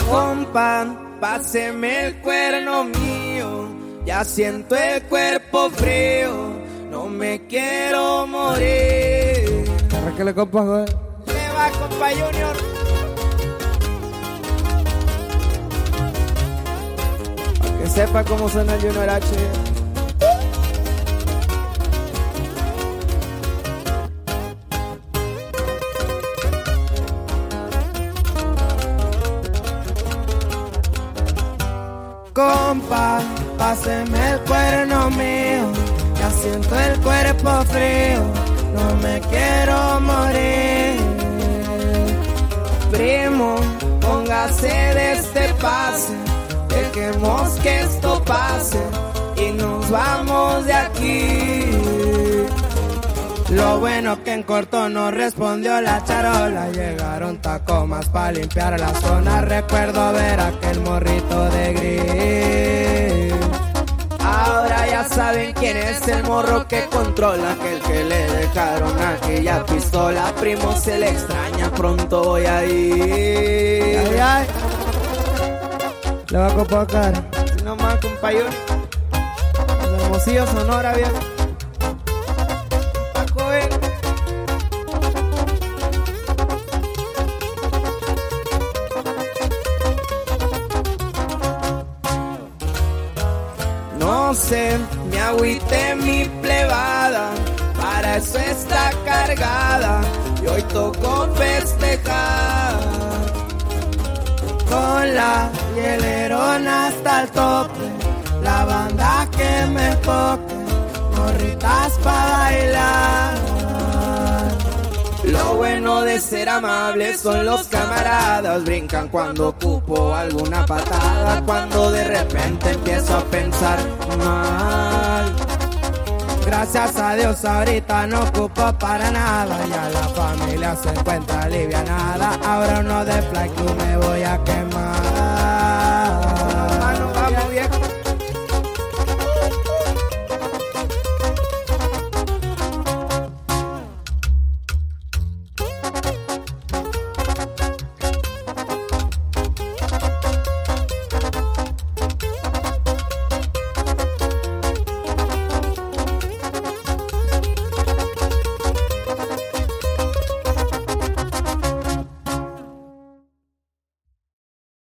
Compa, páseme el cuerno mío, ya siento el cuerpo frío, no me quiero morir. Arráncale, compa, güey. Le va, compa Junior. Para que sepa cómo suena el Junior H. Compa, páseme el cuerno mío, ya siento el cuerpo frío, no me quiero morir. Primo, póngase de este pase, dejemos que esto pase y nos vamos de aquí. Lo bueno que en corto no respondió la charola, llegaron tacomas para limpiar la zona. Recuerdo ver aquel morrito de gris. Ahora ya saben quién es el morro que controla, aquel que le dejaron aquella pistola. Primo, se le extraña, pronto voy a ir. Ay, ay. Le va a copacar. No más, compañero. Hermosillo, Sonora, viejo. No sé, me agüité mi plebada, para eso está cargada, y hoy tocó festejar. Con la hielerona hasta el tope, la banda que me toque, morritas pa' bailar. Lo bueno de ser amable son los camaradas, brincan cuando ocupo alguna patada, cuando de repente empiezo a pensar mal. Gracias a Dios ahorita no ocupo para nada, ya la familia se encuentra alivianada, ahora uno de Fly Club me voy a quemar.